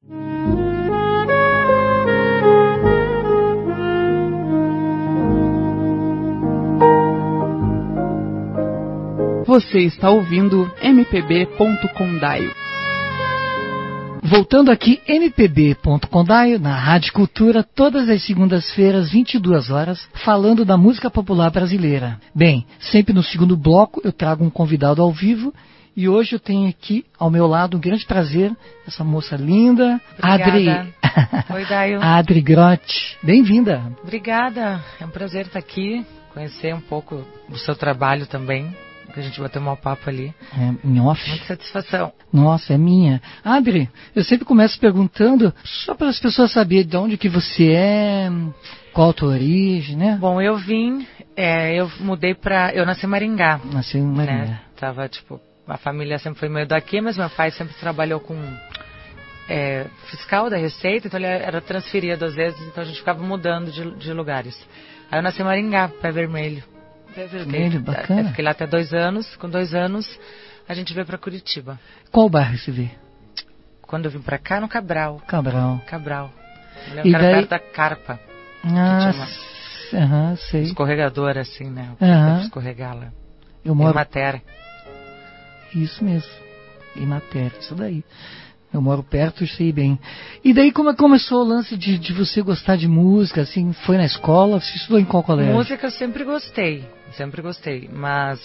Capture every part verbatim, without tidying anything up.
Você está ouvindo M P B ponto Condaio. Voltando aqui, M P B ponto Condaio, na Rádio Cultura, todas as segundas-feiras, vinte e duas horas, falando da música popular brasileira. Bem, sempre no segundo bloco eu trago um convidado ao vivo, e hoje eu tenho aqui ao meu lado um grande prazer, essa moça linda, Adri. Oi, Daio. Adri Grotti. Bem-vinda. Obrigada, é um prazer estar aqui, conhecer um pouco do seu trabalho também. Que a gente vai ter um papo ali. É, em off. Muita satisfação. Nossa, é minha. Adri, eu sempre começo perguntando, só para as pessoas saberem de onde que você é, qual a tua origem, né? Bom, eu vim, é, eu mudei pra... Eu nasci em Maringá. Nasci em Maringá. Né? Tava, tipo, a família sempre foi meio daqui, mas meu pai sempre trabalhou com é, fiscal da Receita, então ele era transferido às vezes, então a gente ficava mudando de, de lugares. Aí eu nasci em Maringá, Pé Vermelho. Vermelho, bacana. Eu fiquei lá até dois anos. Com dois anos, a gente veio pra Curitiba. Qual bairro você vê? Quando eu vim pra cá, no Cabral. Cabral. Cabral. Eu lembro E que era daí... perto da Carpa. Ah, aham, uh-huh, sei. Escorregador, assim, né? Aham. Uh-huh. Escorregar lá. Eu moro... Imater. Isso mesmo. Imater, isso daí. Eu moro perto e sei bem. E daí como começou o lance de, de você gostar de música, assim, foi na escola? Você estudou em qual colégio? Música eu sempre gostei, sempre gostei, mas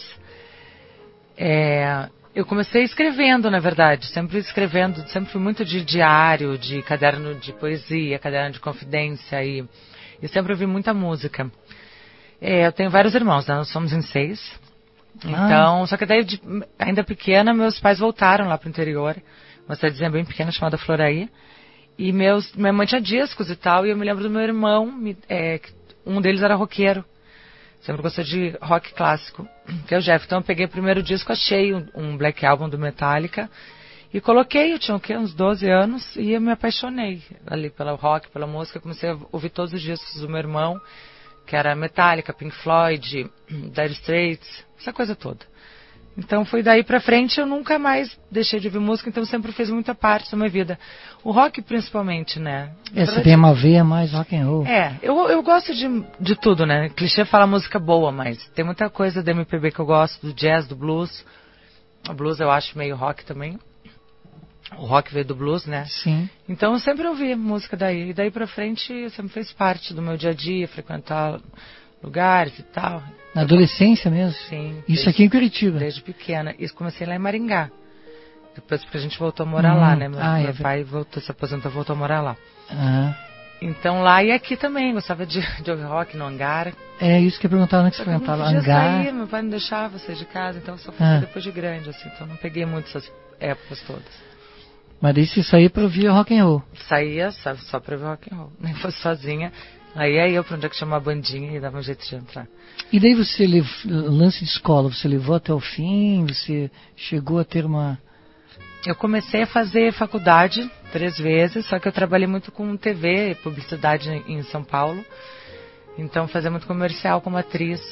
é, eu comecei escrevendo, na verdade, sempre escrevendo, sempre fui muito de diário, de caderno de poesia, caderno de confidência e, e sempre ouvi muita música. É, eu tenho vários irmãos, né? Nós somos em seis, então, ah. Só que daí, de, ainda pequena, meus pais voltaram lá pro interior, uma cidadezinha bem pequena chamada Floraí. E meus, minha mãe tinha discos e tal, e eu me lembro do meu irmão, é, um deles era roqueiro. Sempre gostou de rock clássico, que é o Jeff. Então eu peguei o primeiro disco, achei um, um Black Album do Metallica, e coloquei, eu tinha o quê? Uns doze anos, e eu me apaixonei ali pelo rock, pela música. Comecei a ouvir todos os discos do meu irmão, que era Metallica, Pink Floyd, Dire Straits, essa coisa toda. Então foi daí pra frente, eu nunca mais deixei de ouvir música, então sempre fez muita parte da minha vida. O rock principalmente, né? É, você tem uma veia mais rock and roll. É, eu, eu gosto de, de tudo, né? Clichê fala música boa, mas tem muita coisa da M P B que eu gosto, do jazz, do blues. O blues eu acho meio rock também. O rock veio do blues, né? Sim. Então eu sempre ouvi música daí. E daí pra frente sempre fez parte do meu dia a dia, frequentar lugares e tal. Na adolescência mesmo? Sim. Isso desde, aqui em Curitiba? Desde pequena. Isso comecei lá em Maringá. Depois porque a gente voltou a morar hum, lá, né? Meu, ah, meu é pai voltou, se aposentou, voltou a morar lá. Ah. Então lá e aqui também, gostava de, de ouvir rock no hangar. É isso que eu perguntava antes de perguntar lá, hangar. Sair, meu pai não deixava sair de casa, então eu só fui ah. depois de grande, assim, então não peguei muito essas épocas todas. Mas daí você saía pra ouvir rock and roll? Saía só, só pra ouvir rock and roll, nem fosse sozinha. Aí ia eu pra onde é que chama a bandinha e dava um jeito de entrar. E daí você, lev... lance de escola, você levou até o fim? Você chegou a ter uma... Eu comecei a fazer faculdade três vezes, só que eu trabalhei muito com T V, publicidade em São Paulo. Então fazia muito comercial como atriz.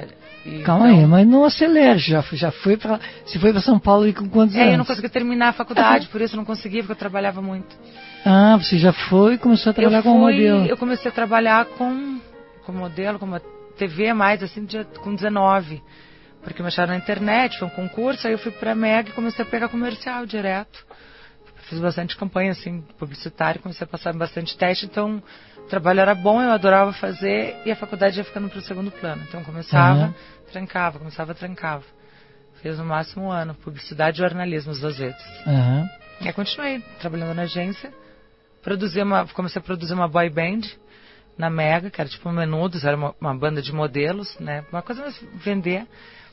E, Calma então... aí, mas não acelere, já, já foi pra... Você foi pra São Paulo e com quantos é, anos? É, eu não consegui terminar a faculdade, por isso eu não conseguia, porque eu trabalhava muito. Ah, você já foi e começou a trabalhar eu fui, como modelo? Eu comecei a trabalhar com, com modelo, como T V mais, assim, de, com dezenove. Porque me acharam na internet, foi um concurso, aí eu fui pra Mega e comecei a pegar comercial direto. Fiz bastante campanha, assim, publicitária, comecei a passar bastante teste, então o trabalho era bom, eu adorava fazer, e a faculdade ia ficando pro segundo plano. Então começava, uhum. trancava, começava, trancava. Fiz no máximo um ano, publicidade e jornalismo, as duas vezes. Uhum. E aí continuei trabalhando na agência, produzi uma, comecei a produzir uma boy band na Mega, que era tipo um Menudos, era uma, uma banda de modelos, né, uma coisa mais vender.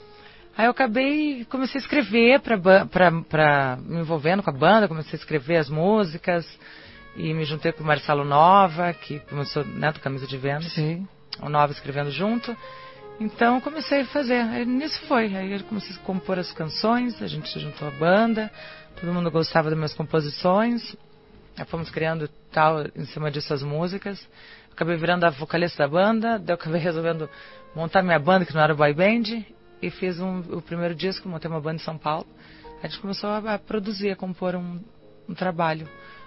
Aí eu acabei, comecei a escrever pra, pra, pra me envolvendo com a banda, comecei a escrever as músicas e me juntei com o Marcelo Nova, que começou, né, do Camisa de Vênus. Sim. O Nova escrevendo junto. Então comecei a fazer, aí nisso foi, aí eu comecei a compor as canções, a gente se juntou à banda, todo mundo gostava das minhas composições, aí fomos criando tal, em cima disso as músicas. Acabei virando a vocalista da banda, daí eu acabei resolvendo montar minha banda, que não era boy band, e fiz um, o primeiro disco, montei uma banda em São Paulo. A gente começou a, a produzir, a compor um, um trabalho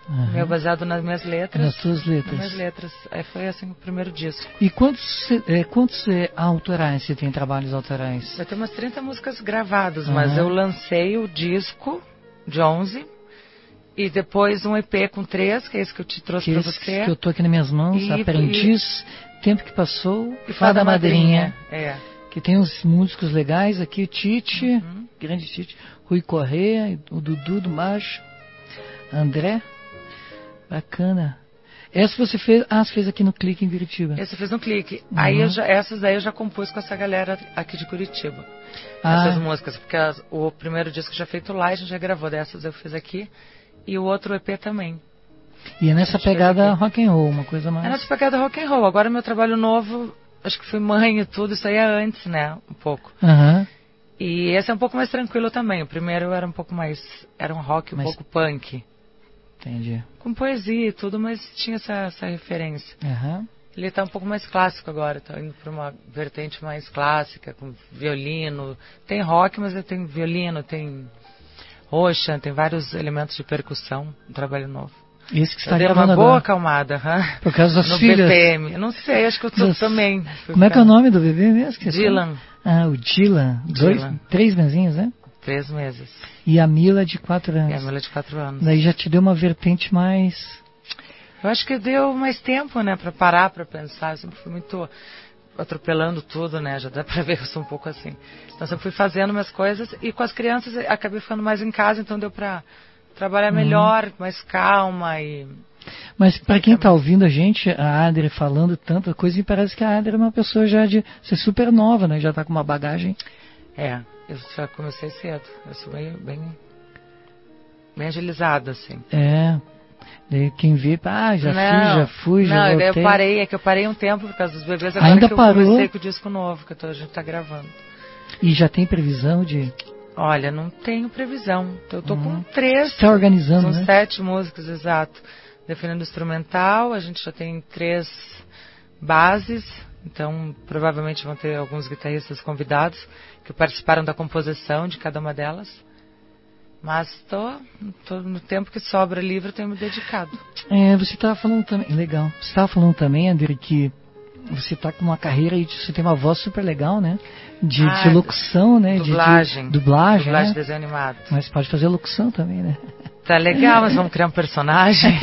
Uhum. Meu baseado nas minhas letras. Nas suas letras. Nas minhas letras. Aí foi assim o primeiro disco. E quantos, é, quantos é, autorais você tem, trabalhos autorais? Eu tenho umas trinta músicas gravadas, Uhum. mas eu lancei o disco de onze e depois um E P com três, que é esse que eu te trouxe para você. Que eu tô aqui nas minhas mãos, e, Aprendiz, e, Tempo que Passou e Fada, Fada Madrinha. Madrinha. É. Que tem uns músicos legais aqui, o Tite, uhum. grande Tite, Rui Corrêa, o Dudu do Macho, André, bacana. Essa você fez, ah, você fez aqui no Clique em Curitiba. Essa eu fiz no Clique. Uhum. Aí eu já, essas aí eu já compus com essa galera aqui de Curitiba. Ah. Essas músicas, porque as, o primeiro disco já feito lá, a gente já gravou, dessas eu fiz aqui. E o outro E P também. E é nessa pegada rock and roll, uma coisa mais... É nessa pegada rock and roll. Agora meu trabalho novo, acho que fui mãe e tudo, isso aí é antes, né, um pouco. Uhum. E esse é um pouco mais tranquilo também. O primeiro era um pouco mais, era um rock um mas... pouco punk. Entendi. Com poesia e tudo, mas tinha essa, essa referência. Uhum. Ele está um pouco mais clássico agora, está indo para uma vertente mais clássica, com violino. Tem rock, mas tem violino, tem roxa, tem vários elementos de percussão, um trabalho novo. Esse que está eu dei gravando uma boa agora. acalmada, huh? Por causa das no filhas. B P M. Eu não sei, acho que eu tô das... também. Como é que é o nome do bebê mesmo? Que Dylan. Ah, o Dylan. Dois, Dylan. Três mesinhos, né? Três meses. E a Mila de quatro anos. E a Mila de quatro anos. Daí já te deu uma vertente mais... Eu acho que deu mais tempo, né, pra parar, pra pensar. Eu sempre fui muito atropelando tudo, né, já dá pra ver que eu sou um pouco assim. Então eu sempre fui fazendo minhas coisas e com as crianças acabei ficando mais em casa, então deu pra trabalhar uhum. melhor, mais calma e... Mas pra quem tá ouvindo a gente, a Adri falando tanta coisa, me parece que a Adri é uma pessoa já de ser super nova, né, já tá com uma bagagem... É, eu já comecei cedo, eu sou bem, bem, bem agilizada, assim. É... Daí quem vê, ah, já não, fiz, já fui, já não, voltei. Não, eu parei, é que eu parei um tempo por causa dos bebês, agora Ainda que eu parou? comecei com o disco novo, que a gente tá gravando. E já tem previsão de... Olha, não tenho previsão, eu tô uhum. com três... Você tá organizando, são né? sete músicas, exato. Definindo instrumental, a gente já tem três bases, então provavelmente vão ter alguns guitarristas convidados que participaram da composição de cada uma delas. Mas tô, tô no tempo que sobra livre, eu tenho me dedicado. É, você estava falando também, legal. Você estava falando também, André, que você está com uma carreira e você tem uma voz super legal, né? De, ah, de locução, né? Dublagem. De, de, dublagem, Dublagem né? de desenho animado. Mas pode fazer locução também, né? Tá legal, mas vamos criar um personagem.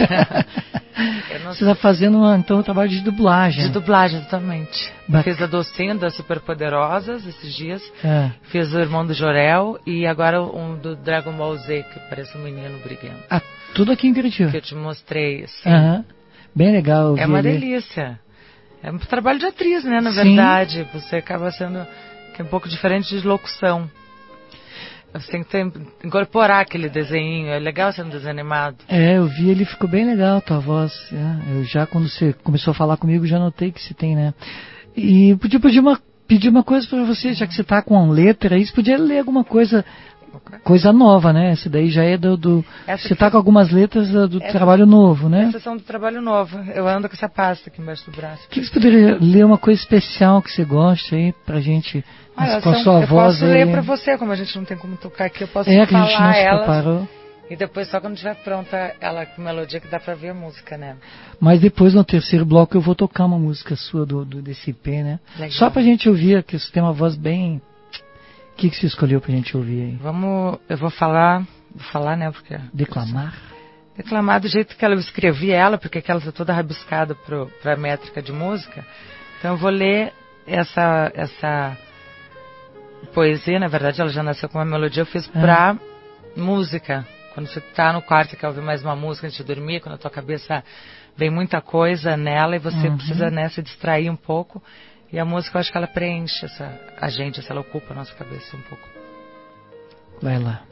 Você está fazendo uma, então um trabalho de dublagem. De dublagem, exatamente. Bac... Fiz a Docinho das Superpoderosas esses dias. É. Fiz o Irmão do Jorel e agora um do Dragon Ball Z, que parece um menino brigando. Ah, tudo aqui em Curitiba. Que eu te mostrei, assim. Uh-huh. Bem legal. É uma ali. delícia. É um trabalho de atriz, né, na Sim. verdade. Você acaba sendo que é um pouco diferente de locução. Você tem que ter, incorporar aquele desenho. É legal sendo desenho animado. É, eu vi, ele ficou bem legal, tua voz. É, eu já, quando você começou a falar comigo, já notei que você tem, né? E podia pedir uma, pedir uma coisa pra você, já que você tá com uma letra aí, você podia ler alguma coisa, okay. coisa nova, né? Essa daí já é do... do você tá com algumas letras do, do essa, trabalho novo, né? Essa são do trabalho novo. Eu ando com essa pasta aqui embaixo do braço. O que você poderia ler uma coisa especial que você gosta aí pra gente... Ah, com a são, sua eu voz posso aí. ler pra você, como a gente não tem como tocar aqui, eu posso é, que falar a gente não se elas. preparou. E depois só quando estiver pronta ela com melodia que dá pra ver a música, né? Mas depois no terceiro bloco eu vou tocar uma música sua do, do desse I P, né? Legal. Só pra gente ouvir, que você tem uma voz bem... O que, que você escolheu pra gente ouvir aí? Vamos, eu vou falar, vou falar, né, porque... Declamar? Declamar do jeito que ela, eu escrevi ela, porque ela tá toda rabiscada pro, pra métrica de música. Então eu vou ler essa, essa poesia, na verdade ela já nasceu com uma melodia, eu fiz ah. pra música. Quando você tá no quarto e quer ouvir mais uma música antes de dormir, quando a tua cabeça vem muita coisa nela e você uhum. precisa, né, se distrair um pouco. E a música, eu acho que ela preenche essa, a gente, essa, ela ocupa a nossa cabeça um pouco. Vai lá.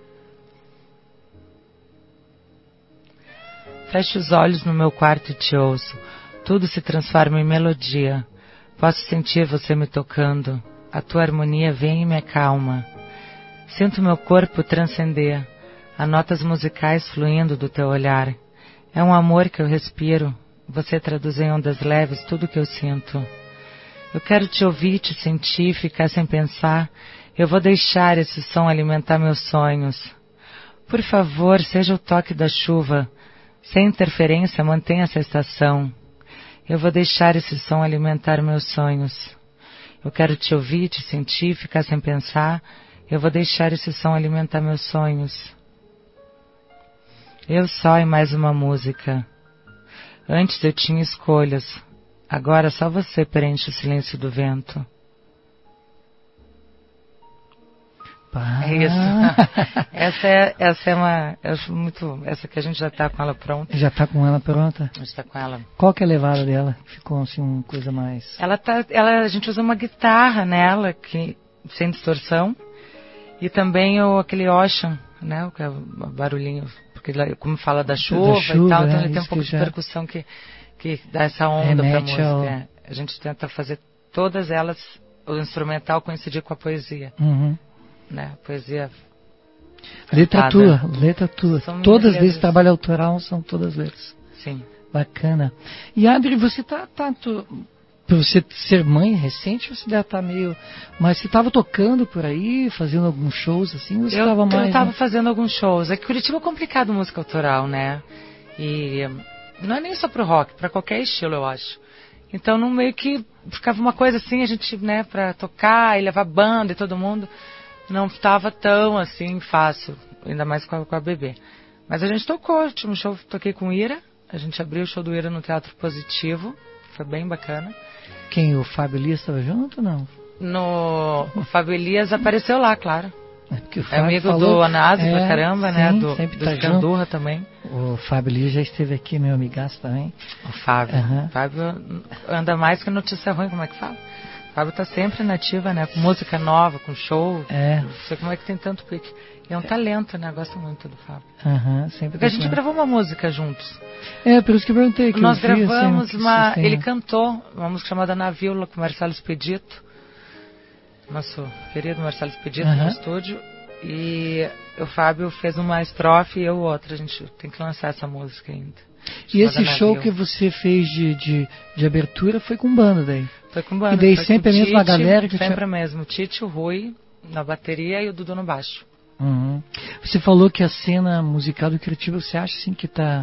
Feche os olhos no meu quarto e te ouço. Tudo se transforma em melodia. Posso sentir você me tocando. A tua harmonia vem e me acalma. Sinto meu corpo transcender. Há notas musicais fluindo do teu olhar. É um amor que eu respiro. Você traduz em ondas leves tudo que eu sinto. Eu quero te ouvir, te sentir, ficar sem pensar. Eu vou deixar esse som alimentar meus sonhos. Por favor, seja o toque da chuva. Sem interferência, mantenha essa estação. Eu vou deixar esse som alimentar meus sonhos. Eu quero te ouvir, te sentir, ficar sem pensar. Eu vou deixar esse som alimentar meus sonhos. Eu só e mais uma música. Antes eu tinha escolhas. Agora só você preenche o silêncio do vento. Pá. É isso. Essa é, essa é uma... Eu acho muito... Essa que a gente já tá com ela pronta. Já tá com ela pronta? A gente tá com ela. Qual que é a levada dela? Ficou assim uma coisa mais... Ela tá... Ela, a gente usa uma guitarra nela, que, sem distorção. E também o, aquele Ocean, né? O que é o barulhinho... Porque como fala da chuva, da chuva e tal, então é, ele tem um pouco de já... percussão que, que dá essa onda pra música. Ao... A gente tenta fazer todas elas, o instrumental coincidir com a poesia. Uhum. Né? A poesia... Letra cantada. tua, letra tua. São Todas letras. desse trabalho autoral são todas letras. Sim. Bacana. E Adri, você tá... tá tu... Por você ser mãe recente, você já tá meio... Mas você estava tocando por aí, fazendo alguns shows assim, ou você estava mais... Eu estava né? fazendo alguns shows. É que Curitiba é complicado música autoral, né? E não é nem só pro rock, para qualquer estilo, eu acho. Então, no meio que ficava uma coisa assim, a gente, né, pra tocar e levar banda e todo mundo, não estava tão assim fácil, ainda mais com a, com a bebê. Mas a gente tocou, tinha um show, toquei com o Ira, a gente abriu o show do Ira no Teatro Positivo, foi bem bacana. Quem? O Fábio Elias estava junto ou não? No, o Fábio Elias apareceu lá, claro. É, porque o É Fábio amigo falou, do Anásio é, pra caramba, sim, né? Do, sempre do tá Escandurra junto. também. O Fábio Elias já esteve aqui, meu amigaço também. O Fábio. Uhum. O Fábio anda mais que notícia ruim, como é que fala? O Fábio tá sempre nativa, né? Com música nova, com show. É. Não sei como é que tem tanto pique. E é um talento, né? Gosto muito do Fábio. Uhum, sempre Porque a gente bacana. gravou uma música juntos. É, por isso que eu perguntei. Que Nós eu vi, gravamos assim, uma... tem- Ele cantou uma música chamada Navio com o Marcelo Expedito. Nosso querido Marcelo Expedito Uhum. no estúdio. E o Fábio fez uma estrofe e eu outra. A gente tem que lançar essa música ainda. E esse Chamada show Navio. que você fez de, de, de abertura foi com banda daí? Foi com banda. E daí foi sempre com a o mesma Tite, galera que Sempre tinha- a mesma. O Tite, o Rui na bateria e o Dudu no baixo. Uhum. Você falou que a cena musical do Curitiba, você acha assim que tá...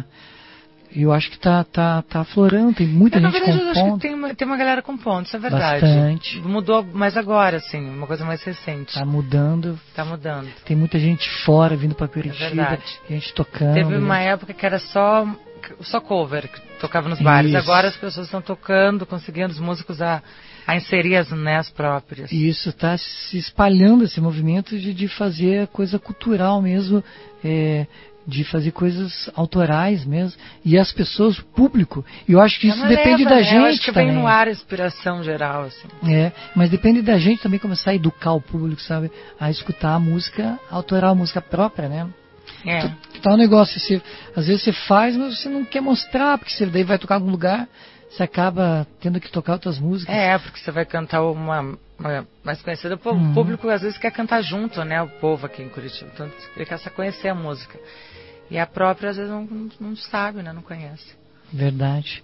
Eu acho que tá, tá, tá aflorando, tem muita É, na gente verdade, eu acho que compondo. tem uma, tem uma galera compondo, isso é verdade. Bastante. Mudou mais agora, assim, uma coisa mais recente. Tá mudando, Tá mudando. tem muita gente fora vindo pra Curitiba, É verdade. gente tocando. Teve uma gente- época que era só, só cover, que tocava nos bares. Isso. Agora as pessoas estão tocando, conseguindo os músicos a, a inserir as, né, as próprias. E isso está se espalhando, esse movimento de, de fazer coisa cultural mesmo, é, de fazer coisas autorais mesmo. E as pessoas, o público, e eu acho que É isso uma depende leva, da né? gente Eu acho que também. vem no ar a inspiração geral, assim. É, mas depende da gente também começar a educar o público, sabe? A escutar a música autoral, a música própria, né? É. Tá um negócio, você, às vezes você faz, mas você não quer mostrar, porque você daí vai tocar em algum lugar, você acaba tendo que tocar outras músicas. É, porque você vai cantar uma, uma mais conhecida. O povo- Uhum. o público às vezes quer cantar junto, né? O povo aqui em Curitiba. Então ele quer só conhecer a música. E a própria às vezes não, não, não sabe, né? Não conhece. Verdade.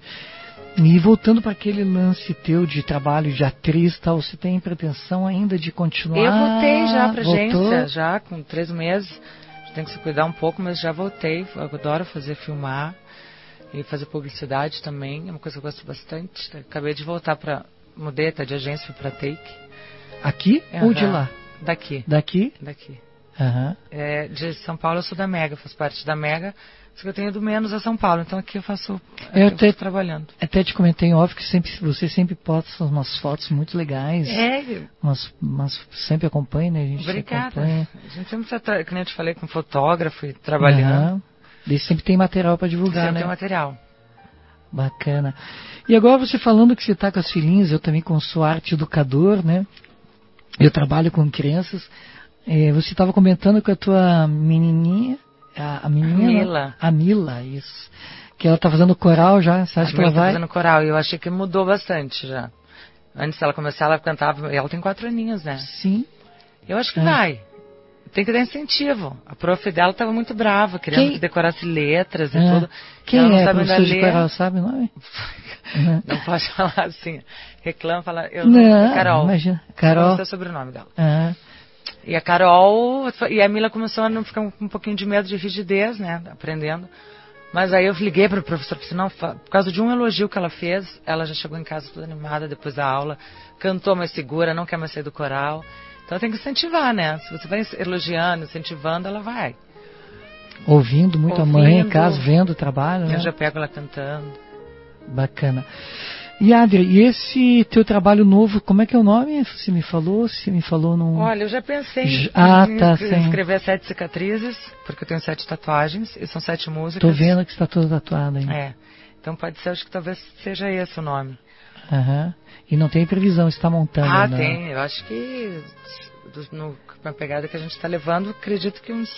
E voltando para aquele lance teu de trabalho de atriz e tal, você tem pretensão ainda de continuar? Eu voltei já pra Voltou? agência, já com três meses. Tem que se cuidar um pouco, mas já voltei. Eu adoro fazer, filmar e fazer publicidade também. É uma coisa que eu gosto bastante. Acabei de voltar pra... Mudei até de agência, fui pra Take. Aqui ou de Aham. lá? Daqui. Daqui? Daqui. Aham. É, de São Paulo eu sou da Mega, faço parte da Mega. Só que eu tenho ido menos a São Paulo, então aqui eu faço... Aqui Eu eu até- tô trabalhando. Até te comentei em off que sempre, você sempre posta umas fotos muito legais. É, Umas, umas, sempre acompanha, né? A gente obrigada. acompanha. A gente sempre está, tra- que nem eu te falei, com fotógrafo e trabalhando. Aham. Daí sempre tem material para divulgar, Sempre né? tem material. Bacana. E agora você falando que você está com as filhinhas, eu também como sou arte educador, né? Eu trabalho com crianças. É, você estava comentando com a tua menininha, a, a menina... Mila. A Mila, isso. Que ela está fazendo coral já, você acha A que ela Mila tá vai? fazendo coral e eu achei que mudou bastante já. Antes dela começar, ela cantava... Ela tem quatro aninhos, né? Sim. Eu acho que É. vai. Tem que dar incentivo. A prof dela estava muito brava, querendo Quem- que decorasse letras e Ah, tudo. quem ela não é sabe ainda professor de ler. coral, sabe o nome? Uhum. Não pode falar assim. Reclama, fala... Eu Não, Carol. imagina. Não Carol. sei o sobrenome dela. Ah, E a Carol, e a Mila começou a não ficar com um pouquinho de medo de rigidez, né, aprendendo. Mas aí eu liguei para a professora e falei, não, por causa de um elogio que ela fez, ela já chegou em casa toda animada depois da aula, cantou mais segura, não quer mais sair do coral. Então tem que incentivar, né? Se você vai elogiando, incentivando, ela vai. Ouvindo muito Ouvindo, a mãe em casa, vendo o trabalho, né? Eu já pego ela cantando. Bacana. E Adri, e esse teu trabalho novo, como é que é o nome? Você me falou? Você me falou num... Olha, eu já pensei em, ah, em tá, escrever sete cicatrizes, porque eu tenho sete tatuagens e são sete músicas. Tô vendo que está toda tatuada aí. É. Então pode ser, acho que talvez seja esse o nome. Aham. E não tem previsão, está montando? Ah, não. tem. Eu acho que no, na pegada que a gente está levando, acredito que uns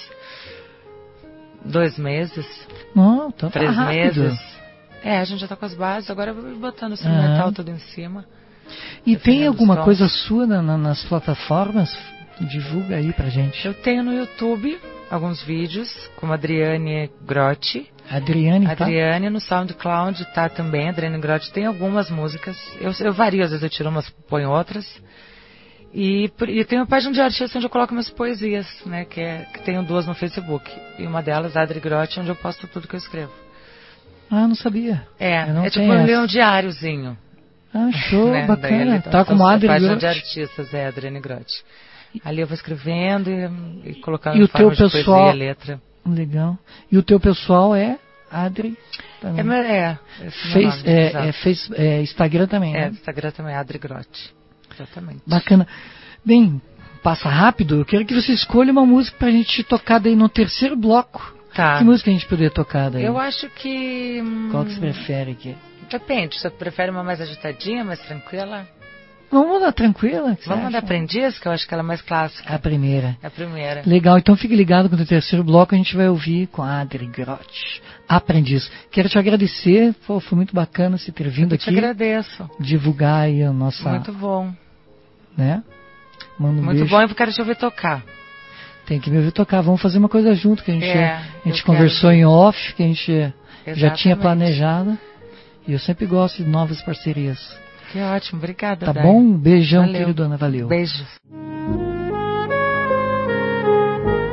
dois meses. Não, então tá três rápido. meses. É, a gente já tá com as bases, agora eu vou botando o instrumental tudo em cima. E tem alguma tons. coisa sua na, na, nas plataformas? Divulga aí pra gente. Eu tenho no YouTube alguns vídeos, como Adriane Grotti. Adriane, Adriane tá? no SoundCloud tá também, Adriane Grotti tem algumas músicas. Eu, eu vario, às vezes eu tiro umas, ponho outras. E, e tem uma página de artista onde eu coloco minhas poesias, né? Que, é, que tenho duas no Facebook. E uma delas, Adri Grotti, onde eu posto tudo que eu escrevo. Ah, não sabia. É, não é tipo um, ler um diáriozinho. Ah, show, né? bacana. Daí, tá então, como Adri página Grotti. de artistas, é, Adriane Grotti. Ali eu vou escrevendo e, e colocando e em o forma teu de pessoal... poesia, letra. Legal. E o teu pessoal é Adri? Também. É, é, Face, nome, é, é, face, é Instagram também, né? É, Instagram também, Adri Grotti. Exatamente. Bacana. Bem, passa rápido. Eu quero que você escolha uma música pra gente tocar daí no terceiro bloco. Tá. Que música a gente poderia tocar daí? Eu acho que... Hum, Qual que você prefere aqui? Depende, você prefere uma mais agitadinha, mais tranquila? Vamos mandar tranquila? Vamos mandar Aprendiz, que eu acho que ela é mais clássica. A primeira. É a primeira. Legal, então fique ligado com o terceiro bloco, a gente vai ouvir com a Adri Grotti, Aprendiz. Quero te agradecer, pô, foi muito bacana você ter vindo eu aqui. Eu te agradeço. Divulgar aí a nossa... Muito bom. Né? Manda um muito beijo. bom, eu quero te ouvir tocar. Tem que me ouvir tocar, vamos fazer uma coisa junto, que a gente, é, a gente conversou quero... em off, que a gente Exatamente. já tinha planejado. E eu sempre gosto de novas parcerias. Que ótimo, obrigada. Tá Dai. bom? Um beijão, valeu. queridona, valeu. Beijos.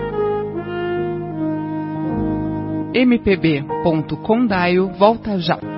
m p b ponto condaio volta já.